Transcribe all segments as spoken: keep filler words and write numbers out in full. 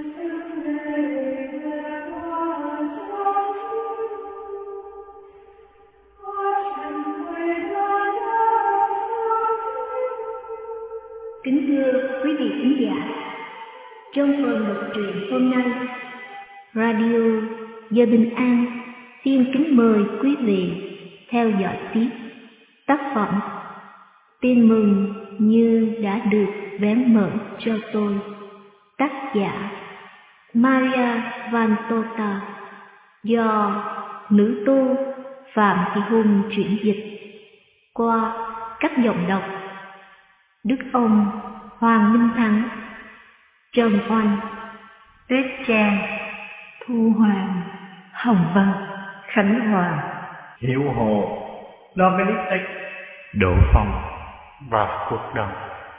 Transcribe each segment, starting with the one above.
Kính thưa quý vị khán giả, trong phần đọc truyện hôm nay, Radio Giờ Bình An xin kính mời quý vị theo dõi tiếp tác phẩm Tin mừng như đã được vén mở cho tôi, tác giả Maria Van Tota, do nữ tu Phạm Thị Hùng chuyển dịch qua các giọng đọc Đức Ông, Hoàng Minh Thắng, Trần Oanh, Tuyết Trang, Thu Hoàng, Hồng Vân, Khánh Hòa, Hiệu Hồ, Dominic X, Đỗ Phong và Cuộc Đồng.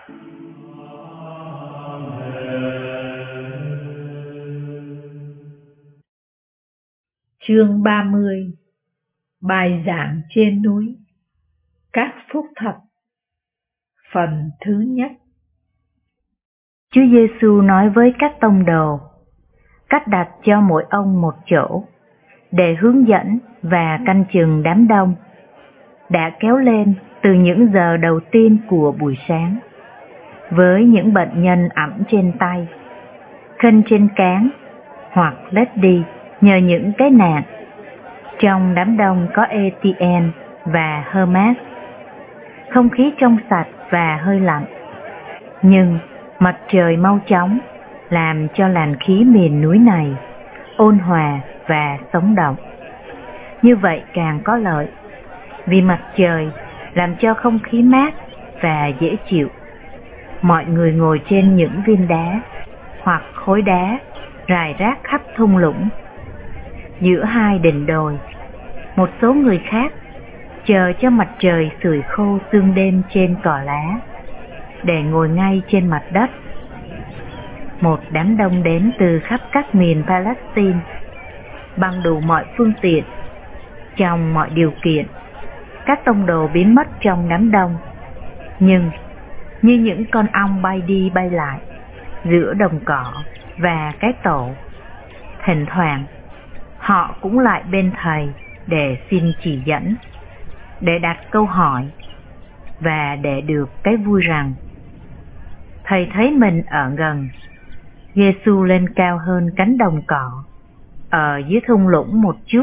Chương ba mươi. Bài giảng trên núi. Các phúc thập. Phần thứ nhất. Chúa Giêsu nói với các tông đồ, cách đặt cho mỗi ông một chỗ, để hướng dẫn và canh chừng đám đông, đã kéo lên từ những giờ đầu tiên của buổi sáng, với những bệnh nhân ẵm trên tay, khênh trên cáng, hoặc lết đi nhờ những cái nạn. Trong đám đông có Etienne và Hermas, không khí trong sạch và hơi lạnh, nhưng mặt trời mau chóng làm cho làn khí miền núi này ôn hòa và sống động. Như vậy càng có lợi, vì mặt trời làm cho không khí mát và dễ chịu. Mọi người ngồi trên những viên đá hoặc khối đá rải rác khắp thung lũng. Giữa hai đỉnh đồi, một số người khác chờ cho mặt trời sưởi khô sương đêm trên cỏ lá, để ngồi ngay trên mặt đất. Một đám đông đến từ khắp các miền Palestine, bằng đủ mọi phương tiện, trong mọi điều kiện. Các tông đồ biến mất trong đám đông, nhưng như những con ong bay đi bay lại giữa đồng cỏ và cái tổ. Thỉnh thoảng họ cũng lại bên thầy để xin chỉ dẫn, để đặt câu hỏi và để được cái vui rằng thầy thấy mình ở gần. Giêsu lên cao hơn cánh đồng cỏ, ở dưới thung lũng một chút,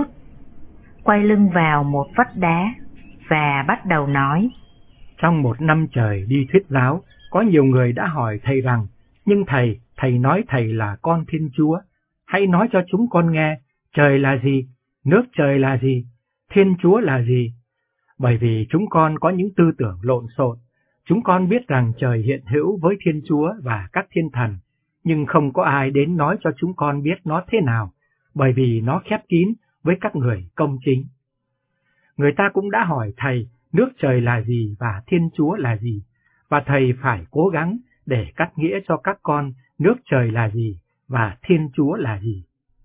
quay lưng vào một vách đá và bắt đầu nói. Trong một năm trời đi thuyết giáo, có nhiều người đã hỏi thầy rằng, nhưng thầy, thầy nói thầy là con Thiên Chúa. Hãy nói cho chúng con nghe, trời là gì, nước trời là gì, Thiên Chúa là gì? Bởi vì chúng con có những tư tưởng lộn xộn. Chúng con biết rằng trời hiện hữu với Thiên Chúa và các thiên thần, nhưng không có ai đến nói cho chúng con biết nó thế nào, bởi vì nó khép kín với các người công chính. Người ta cũng đã hỏi thầy nước trời là gì và Thiên Chúa là gì, và thầy phải cố gắng để cắt nghĩa cho các con nước trời là gì và Thiên Chúa là gì.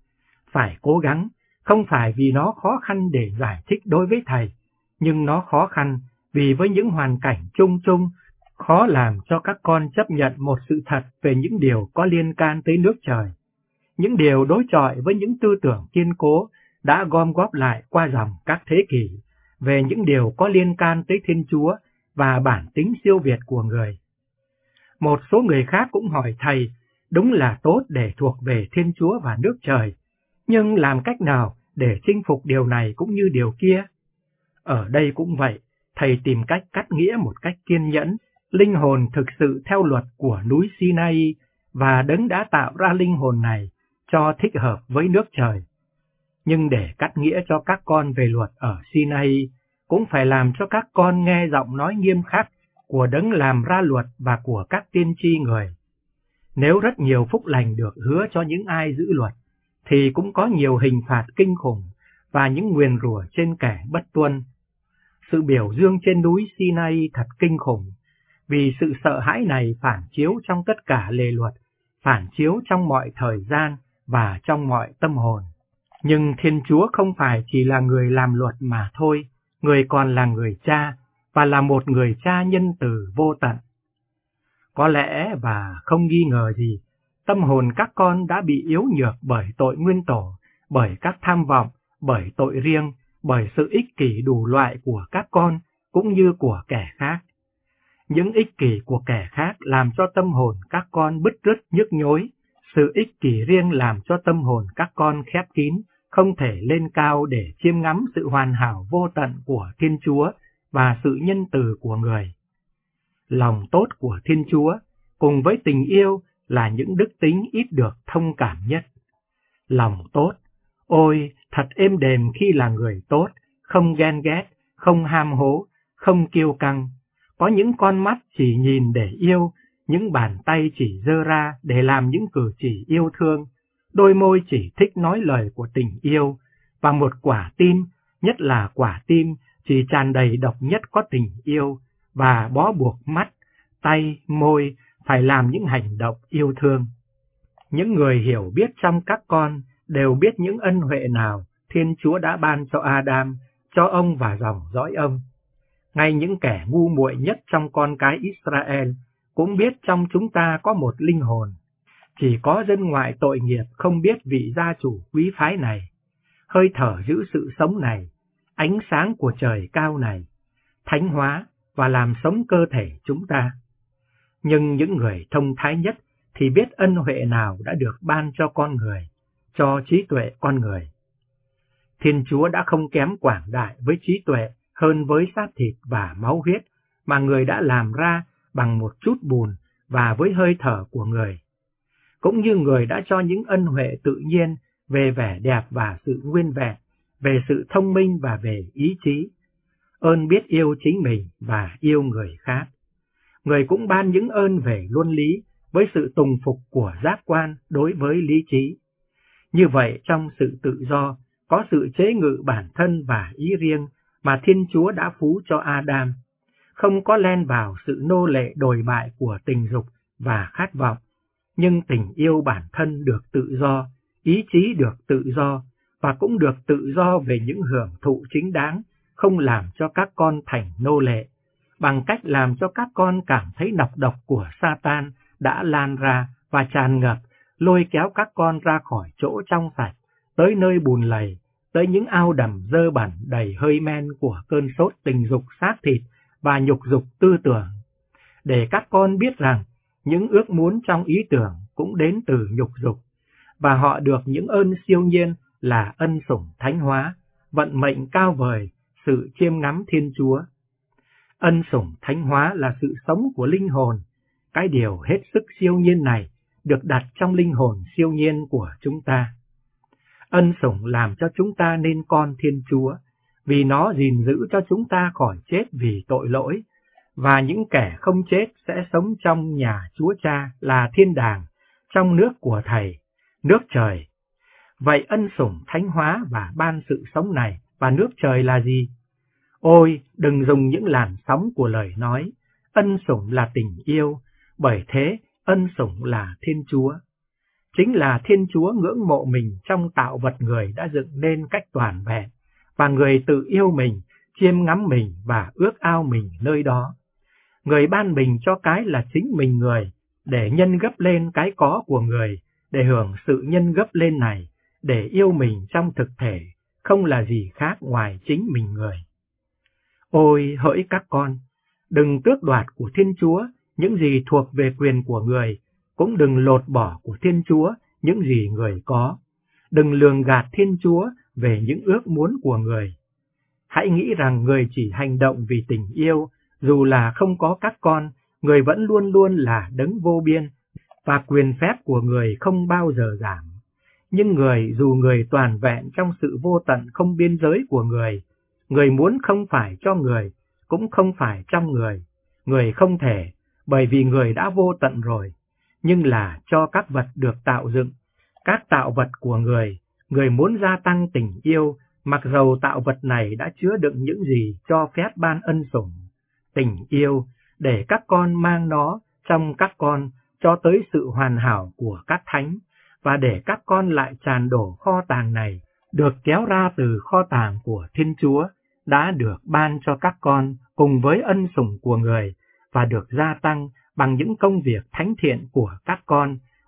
Phải cố gắng, không phải vì nó khó khăn để giải thích đối với thầy, nhưng nó khó khăn vì với những hoàn cảnh chung chung, khó làm cho các con chấp nhận một sự thật về những điều có liên can tới nước trời. Những điều đối chọi với những tư tưởng kiên cố đã gom góp lại qua dòng các thế kỷ về những điều có liên can tới Thiên Chúa và bản tính siêu việt của người. Một số người khác cũng hỏi thầy, đúng là tốt để thuộc về Thiên Chúa và nước trời, nhưng làm cách nào để chinh phục điều này cũng như điều kia? Ở đây cũng vậy, thầy tìm cách cắt nghĩa một cách kiên nhẫn, linh hồn thực sự theo luật của núi Sinai và Đấng đã tạo ra linh hồn này cho thích hợp với nước trời. Nhưng để cắt nghĩa cho các con về luật ở Sinai, cũng phải làm cho các con nghe giọng nói nghiêm khắc của Đấng làm ra luật và của các tiên tri người. Nếu rất nhiều phúc lành được hứa cho những ai giữ luật, thì cũng có nhiều hình phạt kinh khủng và những nguyền rủa trên kẻ bất tuân. Sự biểu dương trên núi Sinai thật kinh khủng, vì sự sợ hãi này phản chiếu trong tất cả lề luật, phản chiếu trong mọi thời gian và trong mọi tâm hồn. Nhưng Thiên Chúa không phải chỉ là người làm luật mà thôi, người còn là người cha, và là một người cha nhân từ vô tận. Có lẽ và không nghi ngờ gì, Tâm hồn các con đã bị yếu nhược bởi tội nguyên tổ, bởi các tham vọng, bởi tội riêng, bởi sự ích kỷ đủ loại của các con cũng như của kẻ khác. Những ích kỷ của kẻ khác làm cho tâm hồn các con bứt rứt nhức nhối, sự ích kỷ riêng làm cho tâm hồn các con khép kín, không thể lên cao để chiêm ngắm sự hoàn hảo vô tận của Thiên Chúa và sự nhân từ của người. Lòng tốt của Thiên Chúa cùng với tình yêu là những đức tính ít được thông cảm nhất. Lòng tốt, ôi thật êm đềm khi là người tốt, không ghen ghét, không ham hố, không kiêu căng, có những con mắt chỉ nhìn để yêu, những bàn tay chỉ giơ ra để làm những cử chỉ yêu thương, đôi môi chỉ thích nói lời của tình yêu, và một quả tim, nhất là quả tim, chỉ tràn đầy độc nhất có tình yêu, và bó buộc mắt, tay, môi, phải làm những hành động yêu thương. Những người hiểu biết trong các con đều biết những ân huệ nào Thiên Chúa đã ban cho Adam, cho ông và dòng dõi ông. Ngay những kẻ ngu muội nhất trong con cái Israel cũng biết trong chúng ta có một linh hồn. Chỉ có dân ngoại tội nghiệp không biết vị gia chủ quý phái này, hơi thở giữ sự sống này, ánh sáng của trời cao này, thánh hóa và làm sống cơ thể chúng ta. Nhưng những người thông thái nhất thì biết ân huệ nào đã được ban cho con người, cho trí tuệ con người. Thiên Chúa đã không kém quảng đại với trí tuệ hơn với xác thịt và máu huyết mà người đã làm ra bằng một chút bùn và với hơi thở của người. Cũng như người đã cho những ân huệ tự nhiên về vẻ đẹp và sự nguyên vẹn, về sự thông minh và về ý chí, ơn biết yêu chính mình và yêu người khác. Người cũng ban những ơn về luân lý với sự tùng phục của giác quan đối với lý trí. Như vậy trong sự tự do có sự chế ngự bản thân và ý riêng mà Thiên Chúa đã phú cho Adam, không có len vào sự nô lệ đồi bại của tình dục và khát vọng, nhưng tình yêu bản thân được tự do, ý chí được tự do, và cũng được tự do về những hưởng thụ chính đáng, không làm cho các con thành nô lệ, bằng cách làm cho các con cảm thấy nọc độc của Satan đã lan ra và tràn ngập, lôi kéo các con ra khỏi chỗ trong sạch, tới nơi bùn lầy, tới những ao đầm dơ bẩn đầy hơi men của cơn sốt tình dục xác thịt và nhục dục tư tưởng, để các con biết rằng những ước muốn trong ý tưởng cũng đến từ nhục dục, và họ được những ơn siêu nhiên là ân sủng thánh hóa, vận mệnh cao vời, sự chiêm ngắm Thiên Chúa. Ân sủng thánh hóa là sự sống của linh hồn. Cái điều hết sức siêu nhiên này được đặt trong linh hồn siêu nhiên của chúng ta. Ân sủng làm cho chúng ta nên con Thiên Chúa, vì nó gìn giữ cho chúng ta khỏi chết vì tội lỗi, và những kẻ không chết sẽ sống trong nhà Chúa Cha là thiên đàng, trong nước của Thầy, nước trời. Vậy ân sủng thánh hóa và ban sự sống này và nước trời là gì? Ôi, đừng dùng những làn sóng của lời nói, ân sủng là tình yêu, bởi thế ân sủng là Thiên Chúa. Chính là Thiên Chúa ngưỡng mộ mình trong tạo vật người đã dựng nên cách toàn vẹn, và người tự yêu mình, chiêm ngắm mình và ước ao mình nơi đó. Người ban mình cho cái là chính mình người, để nhân gấp lên cái có của người, để hưởng sự nhân gấp lên này, để yêu mình trong thực thể, không là gì khác ngoài chính mình người. Ôi hỡi các con, đừng tước đoạt của Thiên Chúa những gì thuộc về quyền của người, cũng đừng lột bỏ của Thiên Chúa những gì người có. Đừng lường gạt Thiên Chúa về những ước muốn của người. Hãy nghĩ rằng người chỉ hành động vì tình yêu, dù là không có các con, người vẫn luôn luôn là đấng vô biên, và quyền phép của người không bao giờ giảm. Nhưng người, dù người toàn vẹn trong sự vô tận không biên giới của người, người muốn không phải cho người, cũng không phải trong người. Người không thể, bởi vì người đã vô tận rồi, nhưng là cho các vật được tạo dựng, các tạo vật của người, người muốn gia tăng tình yêu, mặc dầu tạo vật này đã chứa đựng những gì cho phép ban ân sủng, tình yêu, để các con mang nó trong các con cho tới sự hoàn hảo của các thánh, và để các con lại tràn đổ kho tàng này, được kéo ra từ kho tàng của Thiên Chúa, đã được ban cho các con cùng với ân sủng của người, và được gia tăng bằng những công việc thánh thiện của các con,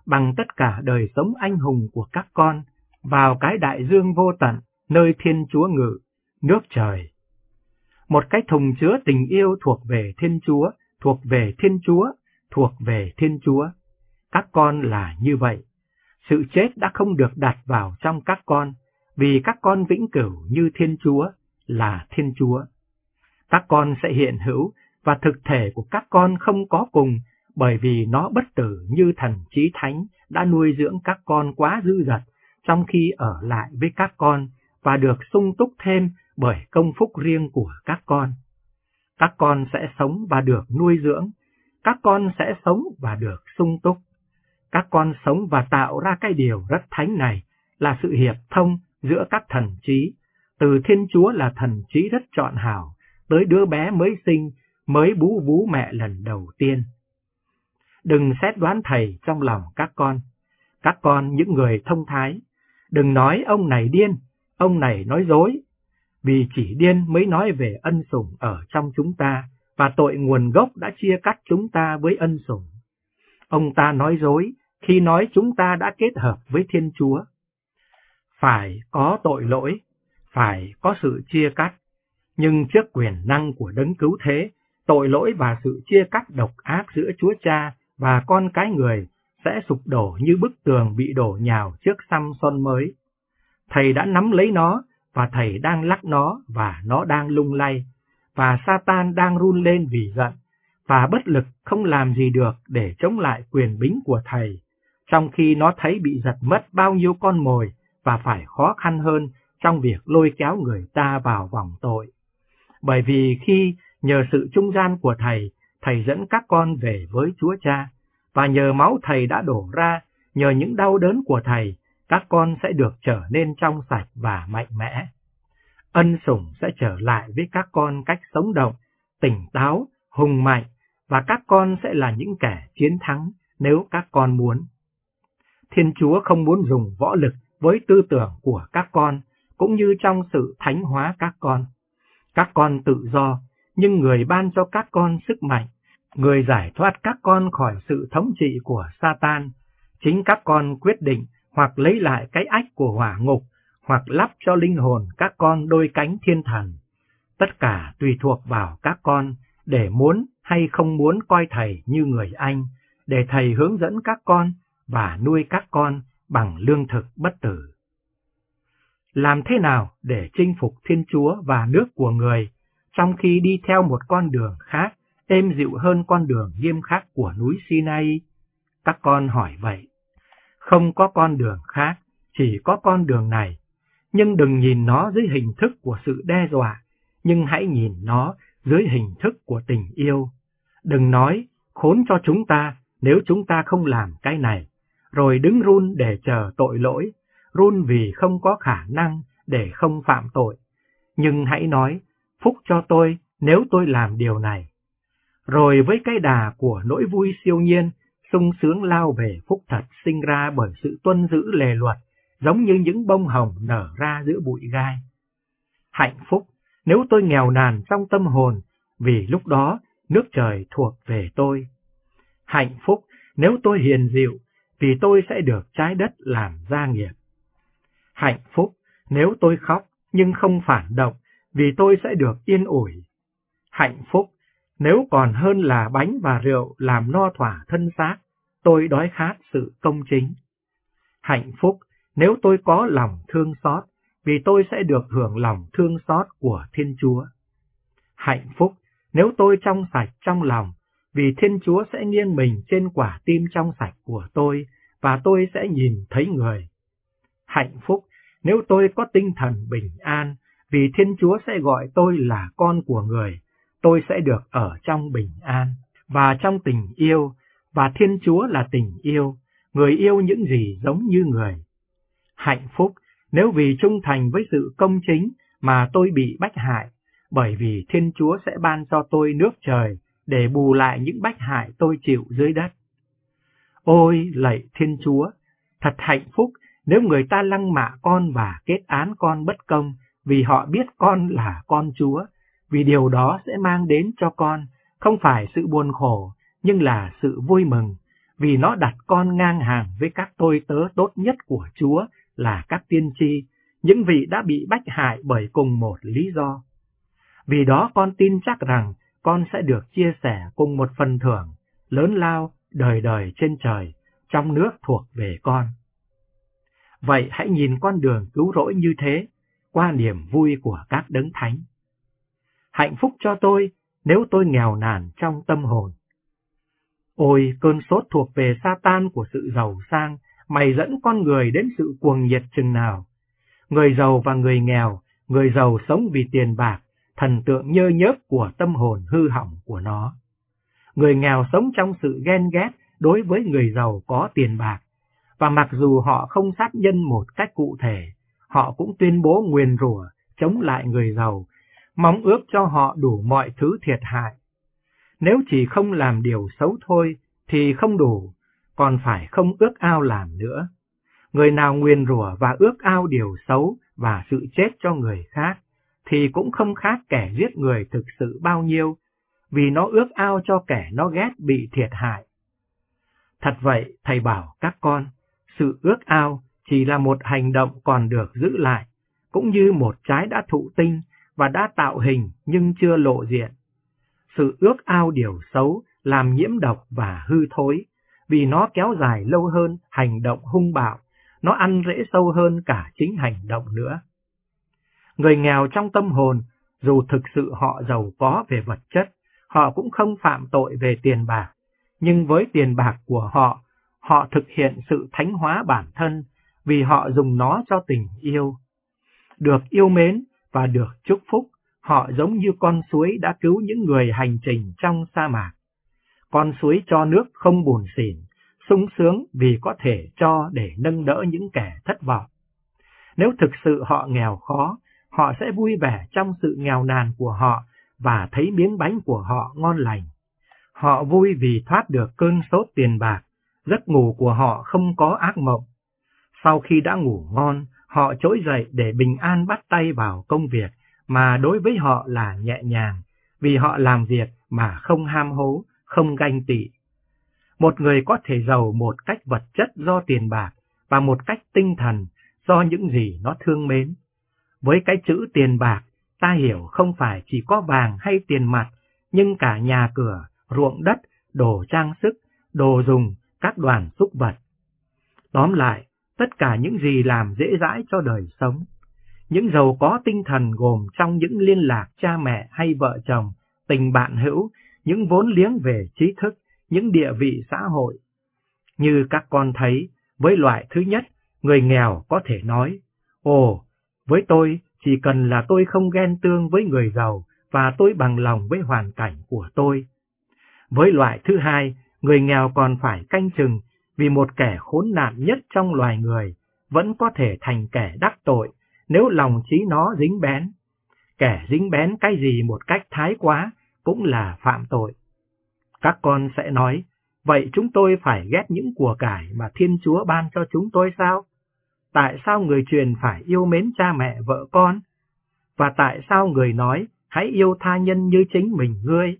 bằng tất cả đời sống anh hùng của các con vào cái đại dương vô tận, nơi Thiên Chúa ngự, nước trời. Một cái thùng chứa tình yêu thuộc về Thiên Chúa, thuộc về Thiên Chúa, thuộc về Thiên Chúa. Các con là như vậy. Sự chết đã không được đặt vào trong các con, vì các con vĩnh cửu như Thiên Chúa, là Thiên Chúa. Các con sẽ hiện hữu, và thực thể của các con không có cùng, bởi vì nó bất tử như thần Chí Thánh đã nuôi dưỡng các con quá dư dật, trong khi ở lại với các con, và được sung túc thêm bởi công phúc riêng của các con. Các con sẽ sống và được nuôi dưỡng, các con sẽ sống và được sung túc. Các con sống và tạo ra cái điều rất thánh này là sự hiệp thông giữa các thần trí, từ Thiên Chúa là thần trí rất trọn hảo, tới đứa bé mới sinh, mới bú vú mẹ lần đầu tiên. Đừng xét đoán thầy trong lòng các con. Các con những người thông thái, đừng nói ông này điên, ông này nói dối, vì chỉ điên mới nói về ân sủng ở trong chúng ta, và tội nguồn gốc đã chia cắt chúng ta với ân sủng. Ông ta nói dối khi nói chúng ta đã kết hợp với Thiên Chúa. Phải có tội lỗi, phải có sự chia cắt, nhưng trước quyền năng của Đấng Cứu Thế, tội lỗi và sự chia cắt độc ác giữa Chúa Cha và con cái người sẽ sụp đổ như bức tường bị đổ nhào trước săm son mới. Thầy đã nắm lấy nó, và thầy đang lắc nó, và nó đang lung lay, và Satan đang run lên vì giận, và bất lực không làm gì được để chống lại quyền bính của thầy, trong khi nó thấy bị giật mất bao nhiêu con mồi, và phải khó khăn hơn trong việc lôi kéo người ta vào vòng tội. Bởi vì khi nhờ sự trung gian của thầy, thầy dẫn các con về với Chúa Cha, và nhờ máu thầy đã đổ ra, nhờ những đau đớn của thầy, các con sẽ được trở nên trong sạch và mạnh mẽ. Ân sủng sẽ trở lại với các con cách sống động, tỉnh táo, hùng mạnh, và các con sẽ là những kẻ chiến thắng nếu các con muốn. Thiên Chúa không muốn dùng võ lực với tư tưởng của các con, cũng như trong sự thánh hóa các con. Các con tự do, nhưng người ban cho các con sức mạnh, người giải thoát các con khỏi sự thống trị của Satan. Chính các con quyết định hoặc lấy lại cái ách của hỏa ngục, hoặc lắp cho linh hồn các con đôi cánh thiên thần. Tất cả tùy thuộc vào các con, để muốn hay không muốn coi thầy như người anh, để thầy hướng dẫn các con và nuôi các con bằng lương thực bất tử. Làm thế nào để chinh phục Thiên Chúa và nước của người, trong khi đi theo một con đường khác, êm dịu hơn con đường nghiêm khắc của núi Sinai? Các con hỏi vậy. Không có con đường khác, chỉ có con đường này. Nhưng đừng nhìn nó dưới hình thức của sự đe dọa, nhưng hãy nhìn nó dưới hình thức của tình yêu. Đừng nói, khốn cho chúng ta nếu chúng ta không làm cái này, rồi đứng run để chờ tội lỗi, run vì không có khả năng để không phạm tội. Nhưng hãy nói, phúc cho tôi nếu tôi làm điều này. Rồi với cái đà của nỗi vui siêu nhiên, sung sướng lao về phúc thật sinh ra bởi sự tuân giữ lề luật, giống như những bông hồng nở ra giữa bụi gai. Hạnh phúc nếu tôi nghèo nàn trong tâm hồn, vì lúc đó nước trời thuộc về tôi. Hạnh phúc nếu tôi hiền dịu, vì tôi sẽ được trái đất làm gia nghiệp. Hạnh phúc nếu tôi khóc nhưng không phản động, vì tôi sẽ được yên ủi. Hạnh phúc nếu còn hơn là bánh và rượu làm no thỏa thân xác, tôi đói khát sự công chính. Hạnh phúc nếu tôi có lòng thương xót, vì tôi sẽ được hưởng lòng thương xót của Thiên Chúa. Hạnh phúc nếu tôi trong sạch trong lòng, vì Thiên Chúa sẽ nghiêng mình trên quả tim trong sạch của tôi, và tôi sẽ nhìn thấy người. Hạnh phúc nếu tôi có tinh thần bình an, vì Thiên Chúa sẽ gọi tôi là con của người, tôi sẽ được ở trong bình an, và trong tình yêu, và Thiên Chúa là tình yêu, người yêu những gì giống như người. Hạnh phúc nếu vì trung thành với sự công chính mà tôi bị bách hại, bởi vì Thiên Chúa sẽ ban cho tôi nước trời để bù lại những bách hại tôi chịu dưới đất. Ôi lạy Thiên Chúa, thật hạnh phúc nếu người ta lăng mạ con và kết án con bất công, vì họ biết con là con Chúa, vì điều đó sẽ mang đến cho con không phải sự buồn khổ, nhưng là sự vui mừng, vì nó đặt con ngang hàng với các tôi tớ tốt nhất của Chúa là các tiên tri, những vị đã bị bách hại bởi cùng một lý do. Vì đó con tin chắc rằng con sẽ được chia sẻ cùng một phần thưởng lớn lao đời đời trên trời, trong nước thuộc về con. Vậy hãy nhìn con đường cứu rỗi như thế, qua niềm vui của các đấng thánh. Hạnh phúc cho tôi nếu tôi nghèo nàn trong tâm hồn. Ôi, cơn sốt thuộc về Sa-tan của sự giàu sang, mày dẫn con người đến sự cuồng nhiệt chừng nào. Người giàu và người nghèo, người giàu sống vì tiền bạc, thần tượng nhơ nhớp của tâm hồn hư hỏng của nó. Người nghèo sống trong sự ghen ghét đối với người giàu có tiền bạc, và mặc dù họ không sát nhân một cách cụ thể, họ cũng tuyên bố nguyền rủa chống lại người giàu, mong ước cho họ đủ mọi thứ thiệt hại. Nếu chỉ không làm điều xấu thôi thì không đủ, còn phải không ước ao làm nữa. Người nào nguyền rủa và ước ao điều xấu và sự chết cho người khác, thì cũng không khác kẻ giết người thực sự bao nhiêu, vì nó ước ao cho kẻ nó ghét bị thiệt hại. Thật vậy, thầy bảo các con, sự ước ao chỉ là một hành động còn được giữ lại, cũng như một trái đã thụ tinh và đã tạo hình nhưng chưa lộ diện. Sự ước ao điều xấu làm nhiễm độc và hư thối, vì nó kéo dài lâu hơn hành động hung bạo, nó ăn rễ sâu hơn cả chính hành động nữa. Người nghèo trong tâm hồn, dù thực sự họ giàu có về vật chất, họ cũng không phạm tội về tiền bạc, nhưng với tiền bạc của họ, họ thực hiện sự thánh hóa bản thân vì họ dùng nó cho tình yêu. Được yêu mến và được chúc phúc, họ giống như con suối đã cứu những người hành trình trong sa mạc. Con suối cho nước không buồn xỉn, sung sướng vì có thể cho để nâng đỡ những kẻ thất vọng. Nếu thực sự họ nghèo khó, họ sẽ vui vẻ trong sự nghèo nàn của họ và thấy miếng bánh của họ ngon lành. Họ vui vì thoát được cơn sốt tiền bạc, giấc ngủ của họ không có ác mộng. Sau khi đã ngủ ngon, họ trỗi dậy để bình an bắt tay vào công việc, mà đối với họ là nhẹ nhàng, vì họ làm việc mà không ham hố, không ganh tị. Một người có thể giàu một cách vật chất do tiền bạc, và một cách tinh thần do những gì nó thương mến. Với cái chữ tiền bạc, ta hiểu không phải chỉ có vàng hay tiền mặt, nhưng cả nhà cửa, ruộng đất, đồ trang sức, đồ dùng, các đoàn súc vật. Tóm lại, tất cả những gì làm dễ dãi cho đời sống. Những giàu có tinh thần gồm trong những liên lạc cha mẹ hay vợ chồng, tình bạn hữu, những vốn liếng về trí thức, những địa vị xã hội. Như các con thấy, với loại thứ nhất, người nghèo có thể nói, ồ, với tôi chỉ cần là tôi không ghen tương với người giàu và tôi bằng lòng với hoàn cảnh của tôi. Với loại thứ hai, người nghèo còn phải canh chừng vì một kẻ khốn nạn nhất trong loài người vẫn có thể thành kẻ đắc tội nếu lòng trí nó dính bén. Kẻ dính bén cái gì một cách thái quá cũng là phạm tội. Các con sẽ nói, vậy chúng tôi phải ghét những của cải mà Thiên Chúa ban cho chúng tôi sao? Tại sao người truyền phải yêu mến cha mẹ vợ con? Và tại sao người nói hãy yêu tha nhân như chính mình ngươi?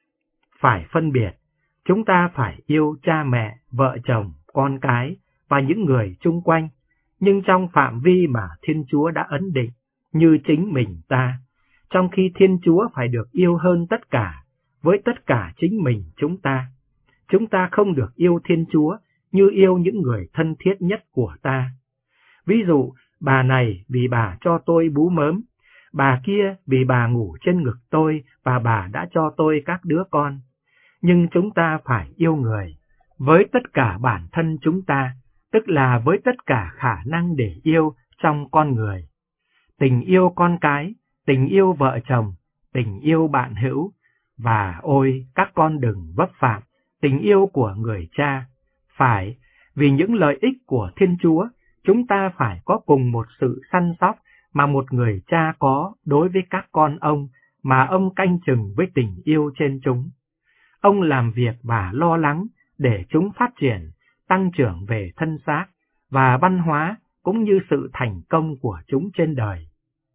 Phải phân biệt, chúng ta phải yêu cha mẹ, vợ chồng, con cái và những người chung quanh, nhưng trong phạm vi mà Thiên Chúa đã ấn định, như chính mình ta, trong khi Thiên Chúa phải được yêu hơn tất cả, với tất cả chính mình chúng ta. Chúng ta không được yêu Thiên Chúa như yêu những người thân thiết nhất của ta. Ví dụ, bà này vì bà cho tôi bú mớm, bà kia vì bà ngủ trên ngực tôi và bà đã cho tôi các đứa con. Nhưng chúng ta phải yêu người với tất cả bản thân chúng ta, tức là với tất cả khả năng để yêu trong con người. Tình yêu con cái, tình yêu vợ chồng, tình yêu bạn hữu, và ôi các con đừng vấp phạm tình yêu của người cha. Phải, vì những lợi ích của Thiên Chúa, chúng ta phải có cùng một sự săn sóc mà một người cha có đối với các con ông, mà ông canh chừng với tình yêu trên chúng. Ông làm việc và lo lắng để chúng phát triển, tăng trưởng về thân xác và văn hóa, cũng như sự thành công của chúng trên đời.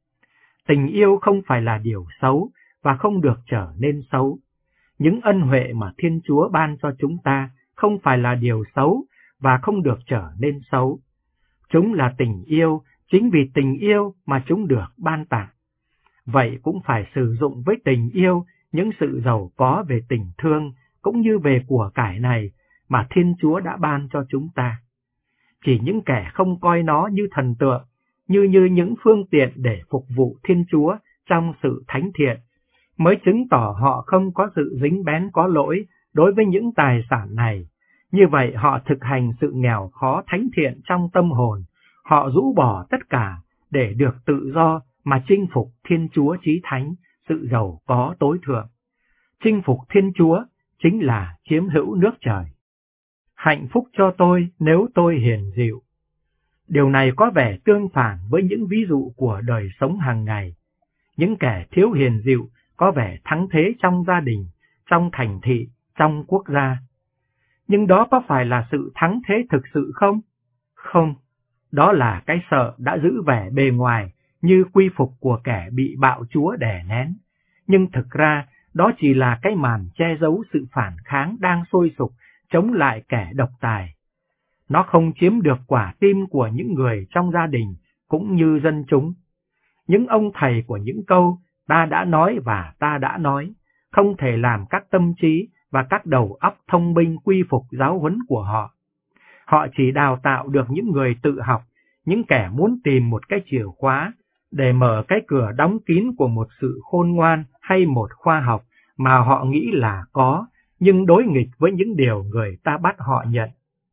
Tình yêu không phải là điều xấu và không được trở nên xấu. Những ân huệ mà Thiên Chúa ban cho chúng ta không phải là điều xấu và không được trở nên xấu. Chúng là tình yêu, chính vì tình yêu mà chúng được ban tặng. Vậy cũng phải sử dụng với tình yêu những sự giàu có về tình thương cũng như về của cải này mà Thiên Chúa đã ban cho chúng ta. Chỉ những kẻ không coi nó như thần tượng, như như những phương tiện để phục vụ Thiên Chúa trong sự thánh thiện, mới chứng tỏ họ không có sự dính bén có lỗi đối với những tài sản này. Như vậy họ thực hành sự nghèo khó thánh thiện trong tâm hồn, họ rũ bỏ tất cả để được tự do mà chinh phục Thiên Chúa chí thánh, sự giàu có tối thượng. Chinh phục Thiên Chúa chính là chiếm hữu nước trời. Hạnh phúc cho tôi nếu tôi hiền dịu. Điều này có vẻ tương phản với những ví dụ của đời sống hàng ngày. Những kẻ thiếu hiền dịu có vẻ thắng thế trong gia đình, trong thành thị, trong quốc gia. Nhưng đó có phải là sự thắng thế thực sự không? Không, đó là cái sợ đã giữ vẻ bề ngoài như quy phục của kẻ bị bạo chúa đè nén. Nhưng thực ra, đó chỉ là cái màn che giấu sự phản kháng đang sôi sục chống lại kẻ độc tài. Nó không chiếm được quả tim của những người trong gia đình cũng như dân chúng. Những ông thầy của những câu ta đã nói và ta đã nói không thể làm các tâm trí và các đầu óc thông minh quy phục giáo huấn của họ. Họ chỉ đào tạo được những người tự học, những kẻ muốn tìm một cái chìa khóa để mở cái cửa đóng kín của một sự khôn ngoan hay một khoa học mà họ nghĩ là có, nhưng đối nghịch với những điều người ta bắt họ nhận.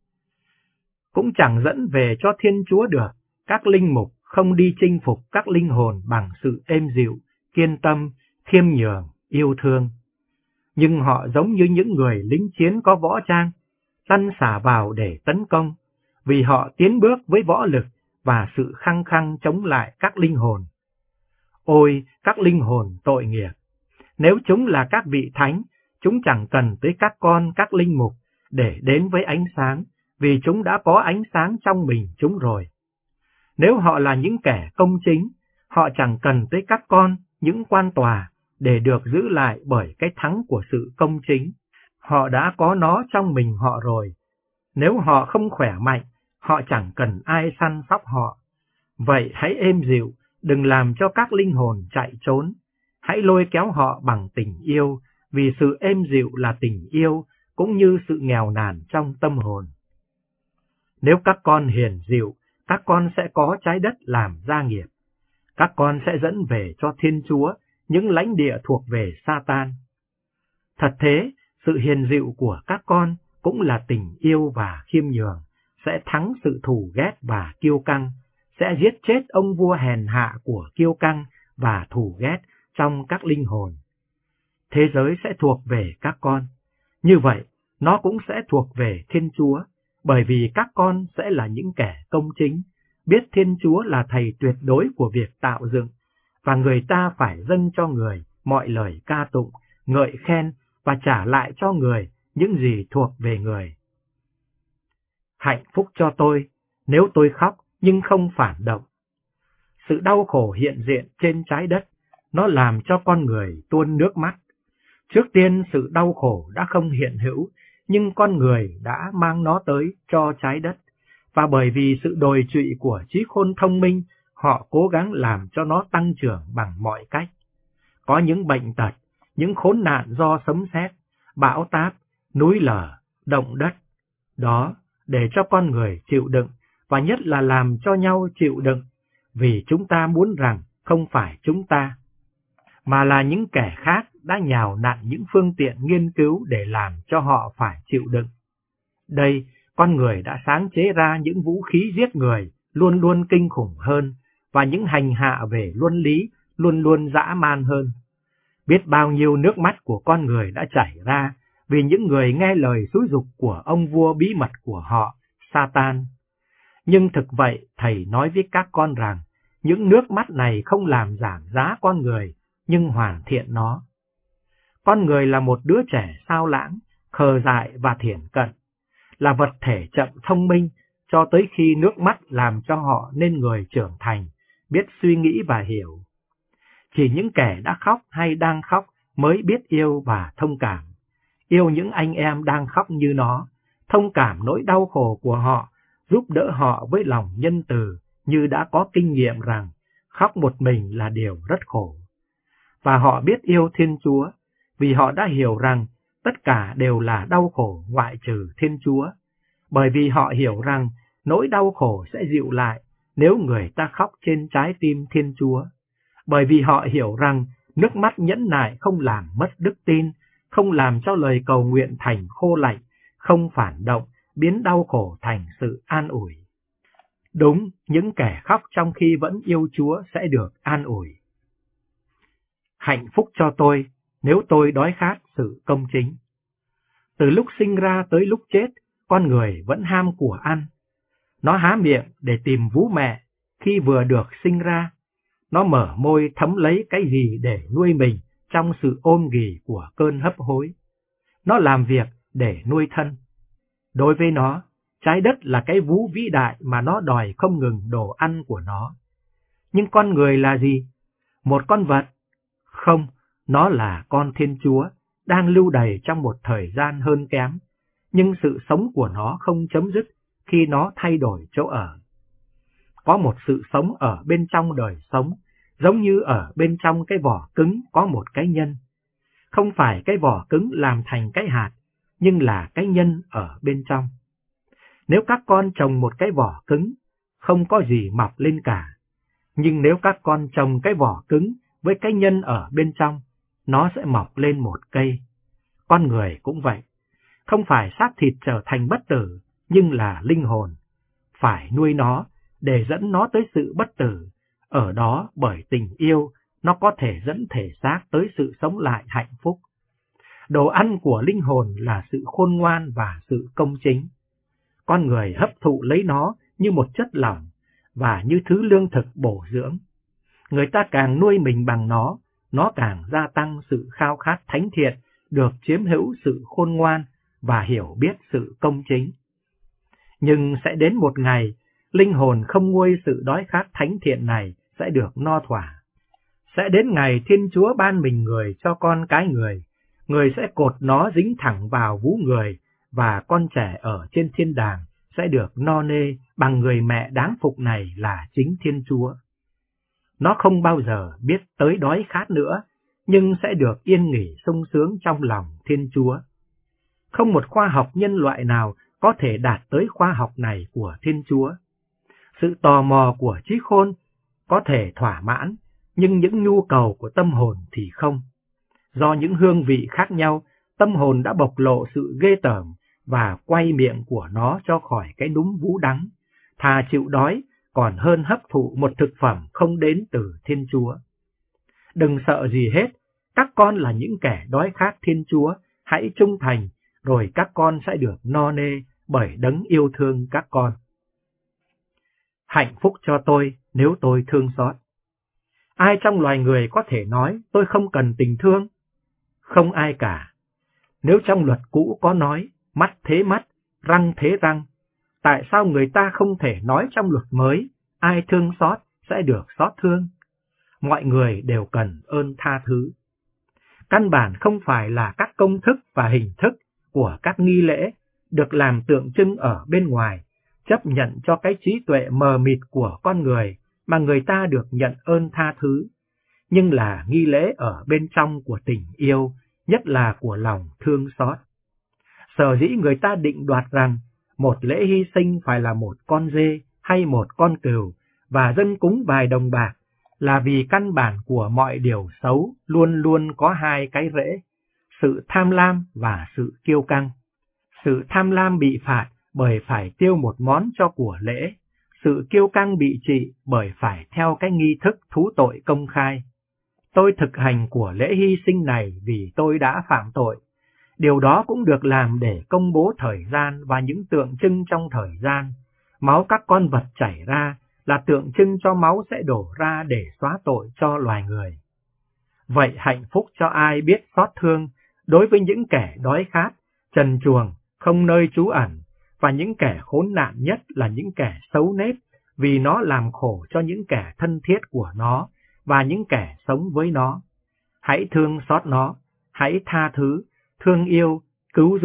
Cũng chẳng dẫn về cho Thiên Chúa được, các linh mục không đi chinh phục các linh hồn bằng sự êm dịu, kiên tâm, khiêm nhường, yêu thương. Nhưng họ giống như những người lính chiến có võ trang, lăn xả vào để tấn công, vì họ tiến bước với võ lực và sự khăng khăng chống lại các linh hồn. Ôi, các linh hồn tội nghiệp! Nếu chúng là các vị thánh, chúng chẳng cần tới các con các linh mục để đến với ánh sáng, vì chúng đã có ánh sáng trong mình chúng rồi. Nếu họ là những kẻ công chính, họ chẳng cần tới các con, những quan tòa, để được giữ lại bởi cái thắng của sự công chính. Họ đã có nó trong mình họ rồi. Nếu họ không khỏe mạnh, họ chẳng cần ai săn sóc họ. Vậy hãy êm dịu, đừng làm cho các linh hồn chạy trốn. Hãy lôi kéo họ bằng tình yêu, vì sự êm dịu là tình yêu, cũng như sự nghèo nàn trong tâm hồn. Nếu các con hiền dịu, các con sẽ có trái đất làm gia nghiệp. Các con sẽ dẫn về cho Thiên Chúa những lãnh địa thuộc về Sa-tan. Thật thế, sự hiền dịu của các con cũng là tình yêu và khiêm nhường, sẽ thắng sự thù ghét và kiêu căng, sẽ giết chết ông vua hèn hạ của kiêu căng và thù ghét trong các linh hồn. Thế giới sẽ thuộc về các con. Như vậy, nó cũng sẽ thuộc về Thiên Chúa, bởi vì các con sẽ là những kẻ công chính, biết Thiên Chúa là thầy tuyệt đối của việc tạo dựng, và người ta phải dâng cho người mọi lời ca tụng, ngợi khen và trả lại cho người những gì thuộc về người. Hạnh phúc cho tôi nếu tôi khóc nhưng không phản động. Sự đau khổ hiện diện trên trái đất, nó làm cho con người tuôn nước mắt. Trước tiên sự đau khổ đã không hiện hữu, nhưng con người đã mang nó tới cho trái đất, và bởi vì sự đồi trụy của trí khôn thông minh, họ cố gắng làm cho nó tăng trưởng bằng mọi cách. Có những bệnh tật, những khốn nạn do sấm sét, bão táp, núi lở, động đất. Đó, để cho con người chịu đựng, và nhất là làm cho nhau chịu đựng, vì chúng ta muốn rằng không phải chúng ta, mà là những kẻ khác đã nhào nặn những phương tiện nghiên cứu để làm cho họ phải chịu đựng. Đây, con người đã sáng chế ra những vũ khí giết người luôn luôn kinh khủng hơn, và những hành hạ về luân lý luôn luôn dã man hơn. Biết bao nhiêu nước mắt của con người đã chảy ra vì những người nghe lời xúi giục của ông vua bí mật của họ, Sa-tan. Nhưng thực vậy, thầy nói với các con rằng, những nước mắt này không làm giảm giá con người, nhưng hoàn thiện nó. Con người là một đứa trẻ sao lãng, khờ dại và thiển cận, là vật thể chậm thông minh, cho tới khi nước mắt làm cho họ nên người trưởng thành, biết suy nghĩ và hiểu. Chỉ những kẻ đã khóc hay đang khóc mới biết yêu và thông cảm, yêu những anh em đang khóc như nó, thông cảm nỗi đau khổ của họ, giúp đỡ họ với lòng nhân từ, như đã có kinh nghiệm rằng khóc một mình là điều rất khổ. Và họ biết yêu Thiên Chúa, vì họ đã hiểu rằng tất cả đều là đau khổ ngoại trừ Thiên Chúa, bởi vì họ hiểu rằng nỗi đau khổ sẽ dịu lại nếu người ta khóc trên trái tim Thiên Chúa, bởi vì họ hiểu rằng nước mắt nhẫn nại không làm mất đức tin, không làm cho lời cầu nguyện thành khô lạnh, không phản động, biến đau khổ thành sự an ủi. Đúng, những kẻ khóc trong khi vẫn yêu Chúa sẽ được an ủi. Hạnh phúc cho tôi nếu tôi đói khát sự công chính. Từ lúc sinh ra tới lúc chết, con người vẫn ham của ăn. Nó há miệng để tìm vú mẹ khi vừa được sinh ra. Nó mở môi thấm lấy cái gì để nuôi mình trong sự ôm ghì của cơn hấp hối. Nó làm việc để nuôi thân. Đối với nó, trái đất là cái vú vĩ đại mà nó đòi không ngừng đồ ăn của nó. Nhưng con người là gì? Một con vật? Không, nó là con Thiên Chúa, đang lưu đày trong một thời gian hơn kém, nhưng sự sống của nó không chấm dứt khi nó thay đổi chỗ ở. Có một sự sống ở bên trong đời sống, giống như ở bên trong cái vỏ cứng có một cái nhân. Không phải cái vỏ cứng làm thành cái hạt, nhưng là cái nhân ở bên trong. Nếu các con trồng một cái vỏ cứng, không có gì mọc lên cả. Nhưng nếu các con trồng cái vỏ cứng với cái nhân ở bên trong, nó sẽ mọc lên một cây. Con người cũng vậy. Không phải xác thịt trở thành bất tử, nhưng là linh hồn. Phải nuôi nó để dẫn nó tới sự bất tử. Ở đó bởi tình yêu, nó có thể dẫn thể xác tới sự sống lại hạnh phúc. Đồ ăn của linh hồn là sự khôn ngoan và sự công chính. Con người hấp thụ lấy nó như một chất lỏng và như thứ lương thực bổ dưỡng. Người ta càng nuôi mình bằng nó, nó càng gia tăng sự khao khát thánh thiện, được chiếm hữu sự khôn ngoan và hiểu biết sự công chính. Nhưng sẽ đến một ngày, linh hồn không nguôi sự đói khát thánh thiện này sẽ được no thỏa. Sẽ đến ngày Thiên Chúa ban mình người cho con cái người, người sẽ cột nó dính thẳng vào vú người, và con trẻ ở trên thiên đàng sẽ được no nê bằng người mẹ đáng phục này là chính Thiên Chúa. Nó không bao giờ biết tới đói khát nữa, nhưng sẽ được yên nghỉ sung sướng trong lòng Thiên Chúa. Không một khoa học nhân loại nào có thể đạt tới khoa học này của Thiên Chúa. Sự tò mò của trí khôn có thể thỏa mãn, nhưng những nhu cầu của tâm hồn thì không. Do những hương vị khác nhau, tâm hồn đã bộc lộ sự ghê tởm và quay miệng của nó cho khỏi cái núm vú đắng, thà chịu đói còn hơn hấp thụ một thực phẩm không đến từ Thiên Chúa. Đừng sợ gì hết, các con là những kẻ đói khát Thiên Chúa, hãy trung thành, rồi các con sẽ được no nê bởi đấng yêu thương các con. Hạnh phúc cho tôi nếu tôi thương xót. Ai trong loài người có thể nói tôi không cần tình thương? Không ai cả. Nếu trong luật cũ có nói mắt thế mắt, răng thế răng, tại sao người ta không thể nói trong luật mới ai thương xót sẽ được xót thương? Mọi người đều cần ơn tha thứ. Căn bản không phải là các công thức và hình thức của các nghi lễ được làm tượng trưng ở bên ngoài, chấp nhận cho cái trí tuệ mờ mịt của con người mà người ta được nhận ơn tha thứ, nhưng là nghi lễ ở bên trong của tình yêu, nhất là của lòng thương xót. Sở dĩ người ta định đoạt rằng một lễ hy sinh phải là một con dê hay một con cừu và dâng cúng vài đồng bạc, là vì căn bản của mọi điều xấu luôn luôn có hai cái rễ, sự tham lam và sự kiêu căng. Sự tham lam bị phạt bởi phải tiêu một món cho của lễ, sự kiêu căng bị trị bởi phải theo cái nghi thức thú tội công khai. Tôi thực hành của lễ hy sinh này vì tôi đã phạm tội. Điều đó cũng được làm để công bố thời gian và những tượng trưng trong thời gian. Máu các con vật chảy ra là tượng trưng cho máu sẽ đổ ra để xóa tội cho loài người. Vậy hạnh phúc cho ai biết xót thương đối với những kẻ đói khát, trần truồng, không nơi trú ẩn, và những kẻ khốn nạn nhất là những kẻ xấu nết, vì nó làm khổ cho những kẻ thân thiết của nó và những kẻ sống với nó. Hãy thương xót nó, hãy tha thứ, thương yêu, cứu giúp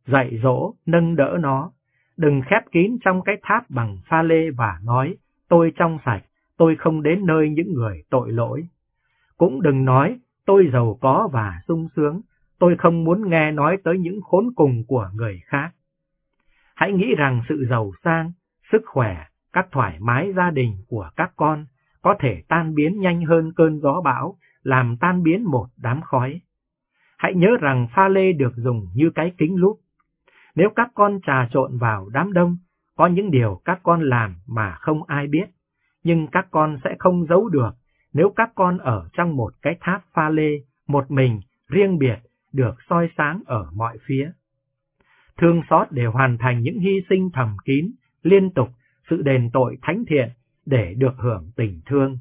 dạy dỗ, nâng đỡ nó. Đừng khép kín trong cái tháp bằng pha lê và nói, tôi trong sạch, tôi không đến nơi những người tội lỗi. Cũng đừng nói, tôi giàu có và sung sướng, tôi không muốn nghe nói tới những khốn cùng của người khác. Hãy nghĩ rằng sự giàu sang, sức khỏe, các thoải mái gia đình của các con có thể tan biến nhanh hơn cơn gió bão, làm tan biến một đám khói. Hãy nhớ rằng pha lê được dùng như cái kính lúp. Nếu các con trà trộn vào đám đông, có những điều các con làm mà không ai biết, nhưng các con sẽ không giấu được nếu các con ở trong một cái tháp pha lê, một mình, riêng biệt, được soi sáng ở mọi phía. Thương xót để hoàn thành những hy sinh thầm kín, liên tục, sự đền tội thánh thiện để được hưởng tình thương.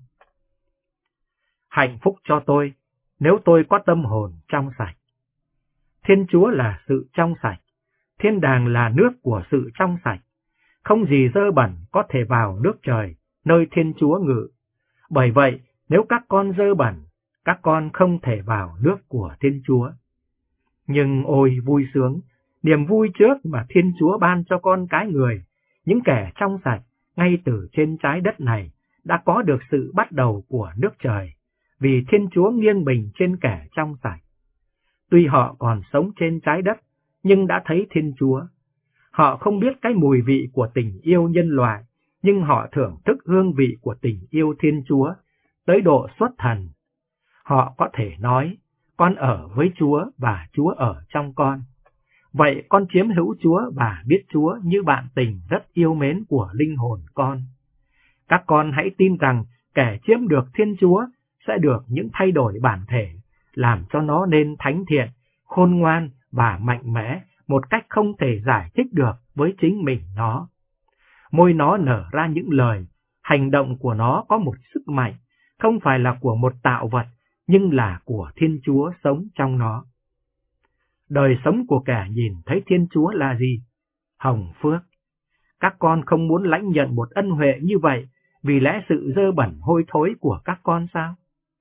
Hạnh phúc cho tôi, nếu tôi có tâm hồn trong sạch. Thiên Chúa là sự trong sạch, thiên đàng là nước của sự trong sạch. Không gì dơ bẩn có thể vào nước trời, nơi Thiên Chúa ngự. Bởi vậy, nếu các con dơ bẩn, các con không thể vào nước của Thiên Chúa. Nhưng ôi vui sướng, niềm vui trước mà Thiên Chúa ban cho con cái người, những kẻ trong sạch, ngay từ trên trái đất này, đã có được sự bắt đầu của nước trời, vì Thiên Chúa nghiêng mình trên kẻ trong sạch. Tuy họ còn sống trên trái đất, nhưng đã thấy Thiên Chúa. Họ không biết cái mùi vị của tình yêu nhân loại, nhưng họ thưởng thức hương vị của tình yêu Thiên Chúa, tới độ xuất thần. Họ có thể nói, con ở với Chúa và Chúa ở trong con. Vậy con chiếm hữu Chúa và biết Chúa như bạn tình rất yêu mến của linh hồn con. Các con hãy tin rằng kẻ chiếm được Thiên Chúa sẽ được những thay đổi bản thể, làm cho nó nên thánh thiện, khôn ngoan và mạnh mẽ một cách không thể giải thích được với chính mình nó. Môi nó nở ra những lời, hành động của nó có một sức mạnh, không phải là của một tạo vật, nhưng là của Thiên Chúa sống trong nó. Đời sống của kẻ nhìn thấy Thiên Chúa là gì? Hồng phước. Các con không muốn lãnh nhận một ân huệ như vậy vì lẽ sự dơ bẩn hôi thối của các con sao?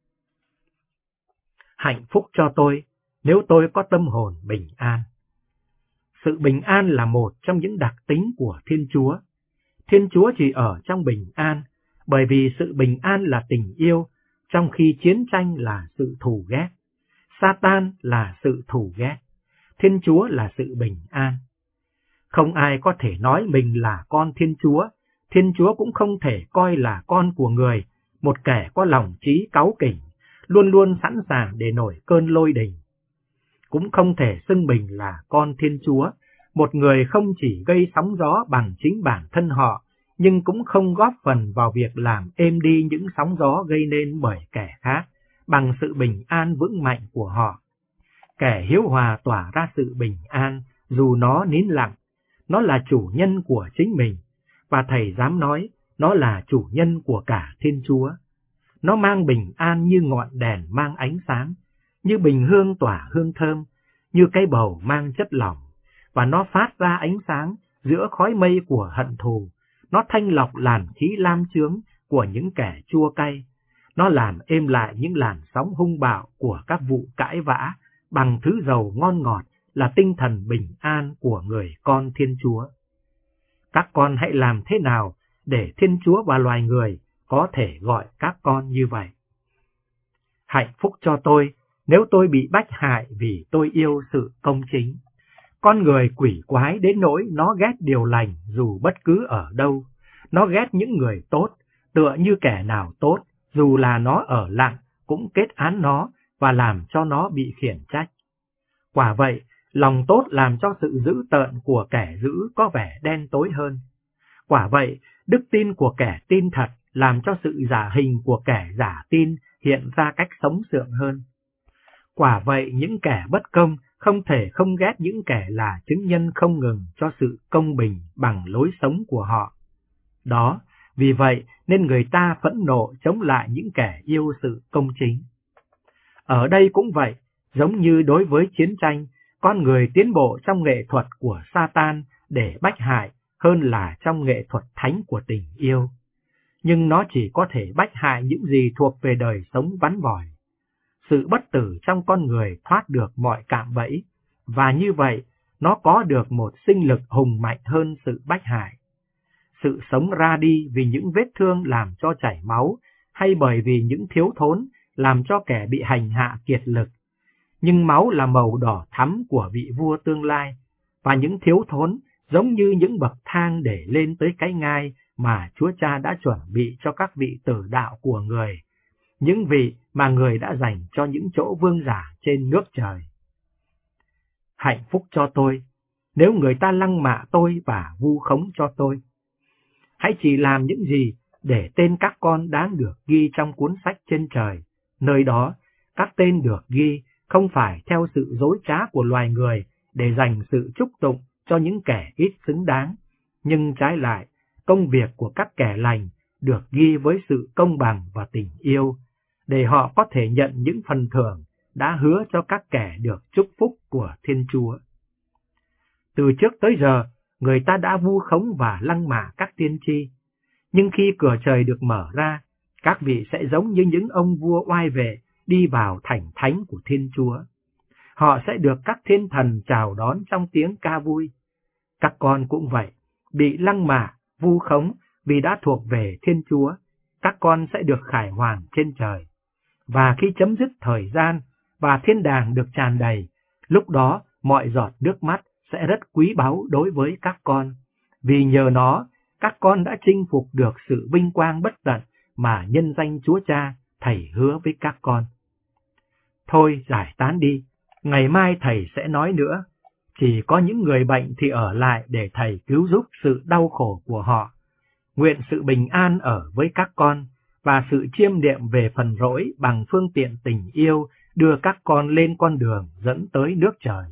Hạnh phúc cho tôi, nếu tôi có tâm hồn bình an. Sự bình an là một trong những đặc tính của Thiên Chúa. Thiên Chúa chỉ ở trong bình an, bởi vì sự bình an là tình yêu, trong khi chiến tranh là sự thù ghét. Satan là sự thù ghét. Thiên Chúa là sự bình an. Không ai có thể nói mình là con Thiên Chúa. Thiên Chúa cũng không thể coi là con của người, một kẻ có lòng trí cáu kỉnh, luôn luôn sẵn sàng để nổi cơn lôi đình. Cũng không thể xưng mình là con Thiên Chúa, một người không chỉ gây sóng gió bằng chính bản thân họ, nhưng cũng không góp phần vào việc làm êm đi những sóng gió gây nên bởi kẻ khác, bằng sự bình an vững mạnh của họ. Kẻ hiếu hòa tỏa ra sự bình an, dù nó nín lặng, nó là chủ nhân của chính mình, và Thầy dám nói, nó là chủ nhân của cả Thiên Chúa. Nó mang bình an như ngọn đèn mang ánh sáng, như bình hương tỏa hương thơm, như cây bầu mang chất lỏng, và nó phát ra ánh sáng giữa khói mây của hận thù. Nó thanh lọc làn khí lam chướng của những kẻ chua cay. Nó làm êm lại những làn sóng hung bạo của các vụ cãi vã bằng thứ dầu ngon ngọt là tinh thần bình an của người con Thiên Chúa. Các con hãy làm thế nào để Thiên Chúa và loài người có thể gọi các con như vậy? Hạnh phúc cho tôi nếu tôi bị bách hại vì tôi yêu sự công chính. Con người quỷ quái đến nỗi nó ghét điều lành dù bất cứ ở đâu. Nó ghét những người tốt, tựa như kẻ nào tốt, dù là nó ở lặng, cũng kết án nó và làm cho nó bị khiển trách. Quả vậy, lòng tốt làm cho sự dữ tợn của kẻ dữ có vẻ đen tối hơn. Quả vậy, đức tin của kẻ tin thật làm cho sự giả hình của kẻ giả tin hiện ra cách sống sượng hơn. Quả vậy, những kẻ bất công không thể không ghét những kẻ là chứng nhân không ngừng cho sự công bình bằng lối sống của họ. Đó, vì vậy nên người ta phẫn nộ chống lại những kẻ yêu sự công chính. Ở đây cũng vậy, giống như đối với chiến tranh, con người tiến bộ trong nghệ thuật của Satan để bách hại hơn là trong nghệ thuật thánh của tình yêu. Nhưng nó chỉ có thể bách hại những gì thuộc về đời sống vắn vỏi. Sự bất tử trong con người thoát được mọi cạm bẫy, và như vậy nó có được một sinh lực hùng mạnh hơn sự bách hại. Sự sống ra đi vì những vết thương làm cho chảy máu, hay bởi vì những thiếu thốn làm cho kẻ bị hành hạ kiệt lực. Nhưng máu là màu đỏ thắm của vị vua tương lai, và những thiếu thốn giống như những bậc thang để lên tới cái ngai mà Chúa Cha đã chuẩn bị cho các vị tử đạo của người, những vị mà người đã dành cho những chỗ vương giả trên nước trời. Hạnh phúc cho tôi, nếu người ta lăng mạ tôi và vu khống cho tôi. Hãy chỉ làm những gì để tên các con đáng được ghi trong cuốn sách trên trời, nơi đó các tên được ghi không phải theo sự dối trá của loài người để dành sự chúc tụng cho những kẻ ít xứng đáng, nhưng trái lại, công việc của các kẻ lành được ghi với sự công bằng và tình yêu, để họ có thể nhận những phần thưởng đã hứa cho các kẻ được chúc phúc của Thiên Chúa. Từ trước tới giờ, người ta đã vu khống và lăng mạ các tiên tri, nhưng khi cửa trời được mở ra, các vị sẽ giống như những ông vua oai vệ đi vào thành thánh của Thiên Chúa. Họ sẽ được các thiên thần chào đón trong tiếng ca vui. Các con cũng vậy, bị lăng mạ, vu khống vì đã thuộc về Thiên Chúa, các con sẽ được khải hoàn trên trời. Và khi chấm dứt thời gian và thiên đàng được tràn đầy, lúc đó mọi giọt nước mắt sẽ rất quý báu đối với các con, vì nhờ nó, các con đã chinh phục được sự vinh quang bất tận mà nhân danh Chúa Cha Thầy hứa với các con. Thôi giải tán đi, ngày mai Thầy sẽ nói nữa. Chỉ có những người bệnh thì ở lại để Thầy cứu giúp sự đau khổ của họ. Nguyện sự bình an ở với các con, và sự chiêm niệm về phần rỗi bằng phương tiện tình yêu đưa các con lên con đường dẫn tới nước trời.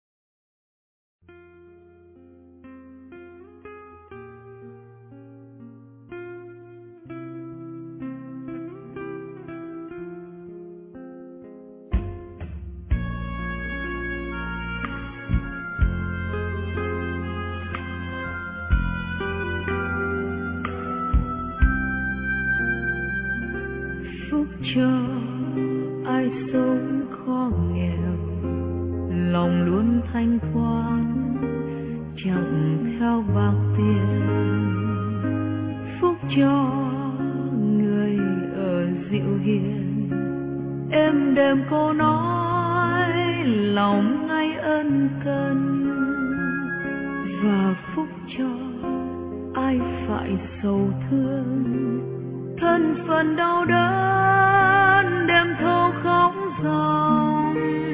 Cho ai sống khó nghèo, lòng luôn thanh thoát, chẳng theo bạc tiền. Phúc cho người ở dịu hiền, êm đềm câu nói lòng ngay ân cần. Và phúc cho ai phải sầu thương, thân phận đau đớn đêm thâu khóc ròng.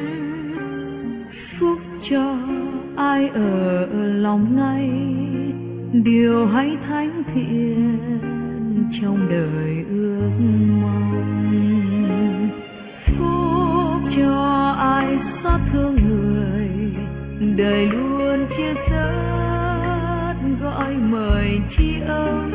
Phúc cho ai ở lòng ngay điều hay thánh thiện trong đời ước mong. Phúc cho ai xót thương người, đời luôn chia sớt gọi mời tri ân.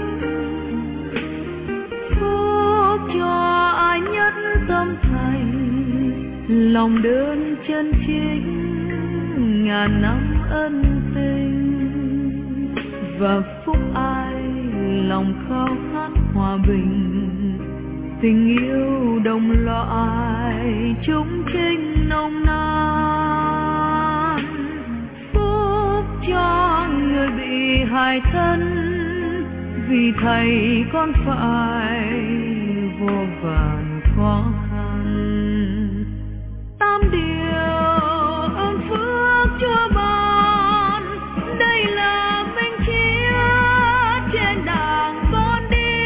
Cho ai nhất tâm thành, lòng đơn chân chính, ngàn năm ân tình. Và phúc ai lòng khao khát hòa bình, tình yêu đồng loại chúng trinh nồng nàn. Phúc cho người bị hại thân, vì Thầy con phải vô vàn khó khăn. Tám điều ơn phước Chúa ban, đây là minh triết trên đàng con đi.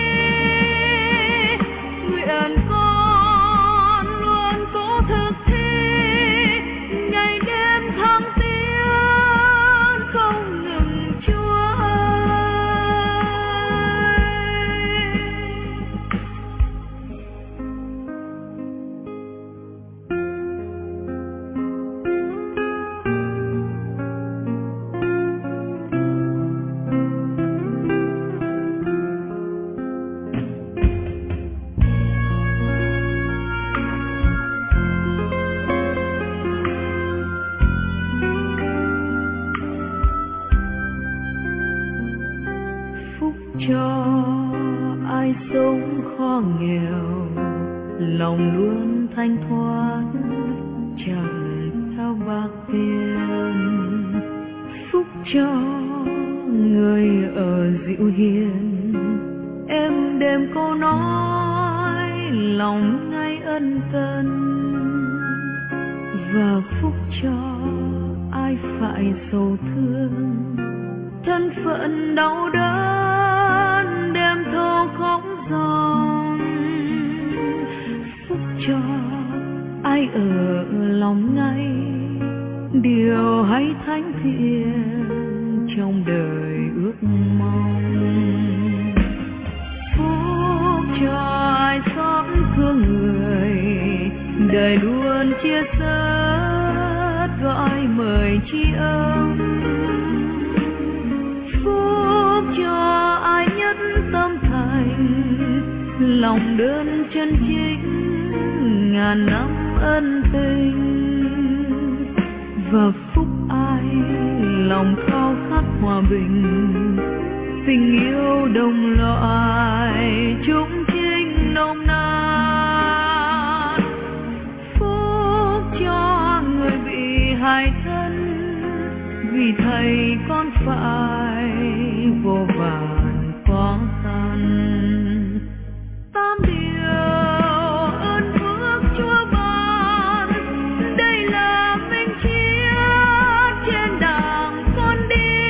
Nguyện con luôn cố thực thi, ngày đêm thăng tiến không ngừng Chúa ơi. Cho ai sống khó nghèo, lòng luôn thanh thoát, chẳng theo bạc tiền. cho người ở dịu hiền, êm đềm câu nói lòng ngay ân cần, và phúc cho ai phải sầu thương, thân phận đau đớn đêm thâu khóc ròng. Phúc cho ai ở lòng ngay điều hay thánh thiện trong đời ước mong. Phúc cho ai xót thương người, đời luôn chia sẻ gọi mời tri âm. Phúc cho ai nhất tâm thành, lòng đơn chân chính ngàn năm ân tình. Và phúc ai lòng khao khát hòa bình, tình yêu đồng loại chúng trinh nồng nàn. Phúc cho người bị hại thân, vì thầy con phải vô vàn khó khăn. Tám điều ơn phước Chúa ban, đây là minh triết trên đàng con đi.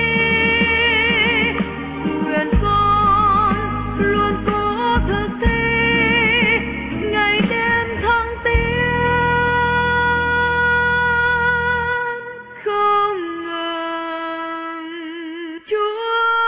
Nguyện con luôn cố thực thi, ngày đêm thăng tiến không ngừng. Chúa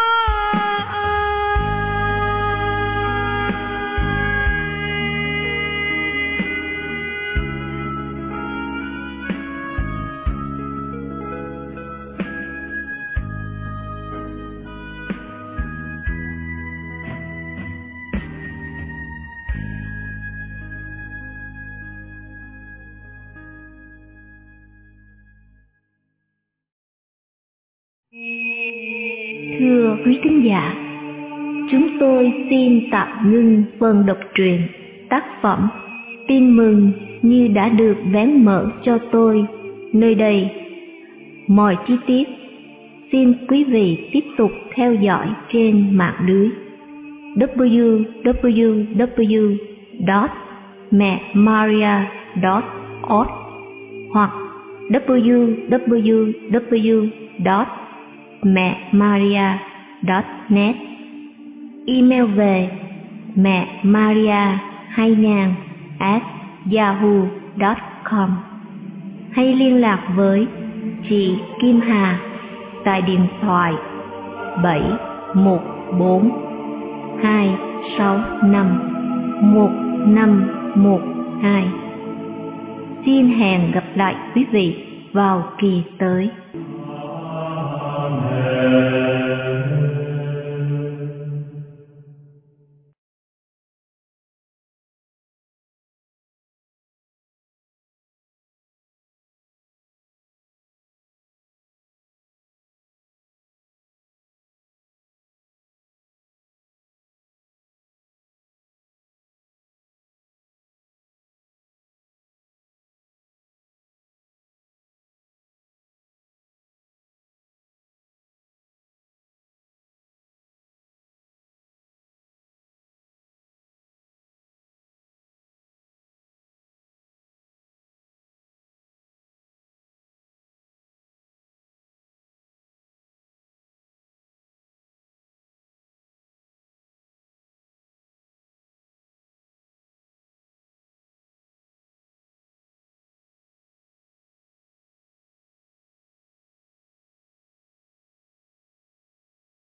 Thưa quý thính giả, chúng tôi xin tạm ngưng phần đọc truyện tác phẩm Tin mừng như đã được vén mở cho tôi nơi đây. Mọi chi tiết xin quý vị tiếp tục theo dõi trên mạng lưới w w w chấm mẹ maria chấm org hoặc w w w chấm mẹ maria chấm net. Email về mẹ maria hai nghìn at yahoo chấm com, hay liên lạc với chị Kim Hà tại điện thoại bảy một bốn hai sáu năm một năm một hai. Xin hẹn gặp lại quý vị vào kỳ tới.